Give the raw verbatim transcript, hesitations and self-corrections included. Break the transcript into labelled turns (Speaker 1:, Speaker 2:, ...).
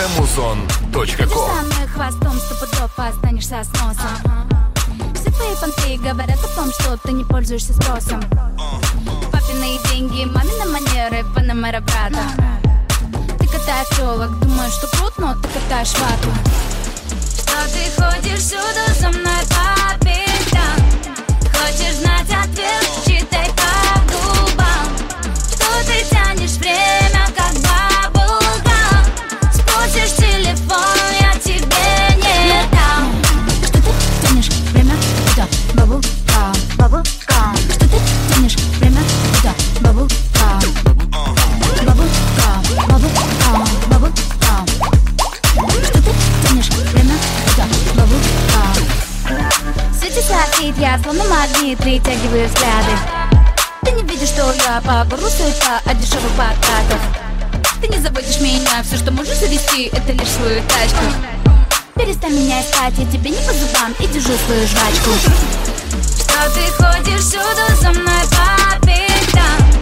Speaker 1: музон точка ком.
Speaker 2: Со мной хвостом стопудов останешься с носом. Все твои понты говорят о том, что ты не пользуешься спросом. Папины деньги, мамины манеры, панамера брата. Ты катаешь телок, думаешь, что крут, но ты катаешь вату. Что ты ходишь всюду за мной по пятам? Хочешь знать ответ, читай по губам. Что ты тянешь время, как баблгам? Спросишь телефон, я тебе не дам. Что ты тянешь время, куда? Баблгам, баблгам. Что ты тянешь время, куда? Баблгам, баблгам, баблгам, баблгам. Что ты тянешь время, куда? Баблгам. Свете сладкий, я словно магнит, притягиваю взгляды. Ты не видишь, что я по горлу суета от дешевых подкатов. Ты не заводишь меня, все, что можешь завести, это лишь свою тачку. Перестань меня искать, я тебе не по зубам, и держу свою жвачку. Что ты ходишь всюду за мной по пятам?